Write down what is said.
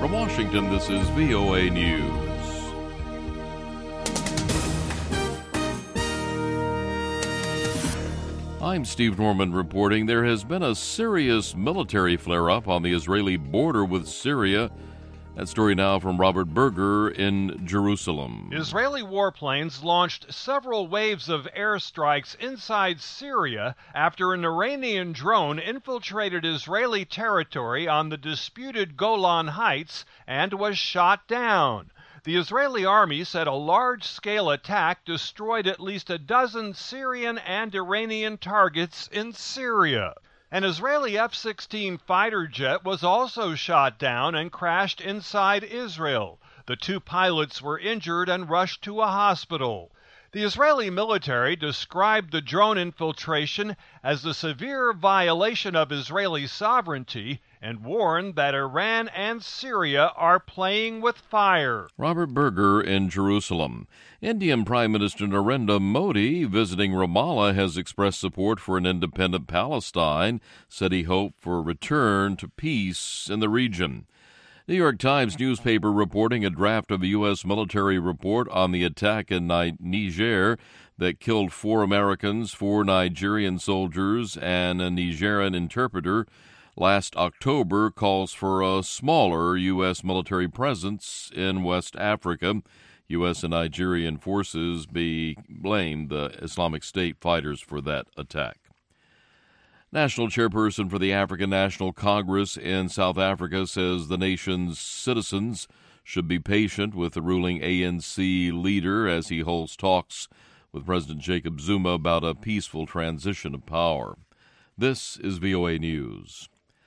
From Washington, this is VOA News. I'm Steve Norman reporting there has been a serious military flare-up on the Israeli border with Syria. That story now from Robert Berger in Jerusalem. Israeli warplanes launched several waves of airstrikes inside Syria after an Iranian drone infiltrated Israeli territory on the disputed Golan Heights and was shot down. The Israeli army said a large-scale attack destroyed at least a dozen Syrian and Iranian targets in Syria. An Israeli F-16 fighter jet was also shot down and crashed inside Israel. The two pilots were injured and rushed to a hospital. The Israeli military described the drone infiltration as a severe violation of Israeli sovereignty and warned that Iran and Syria are playing with fire. Robert Berger in Jerusalem. Indian Prime Minister Narendra Modi, visiting Ramallah, has expressed support for an independent Palestine, said he hoped for a return to peace in the region. New York Times newspaper reporting a draft of a U.S. military report on the attack in Niger that killed 4 Americans, 4 Nigerian soldiers, and a Nigerian interpreter last October calls for a smaller U.S. military presence in West Africa. U.S. and Nigerian forces blamed the Islamic State fighters for that attack. National chairperson for the African National Congress in South Africa says the nation's citizens should be patient with the ruling ANC leader as he holds talks with President Jacob Zuma about a peaceful transition of power. This is VOA News.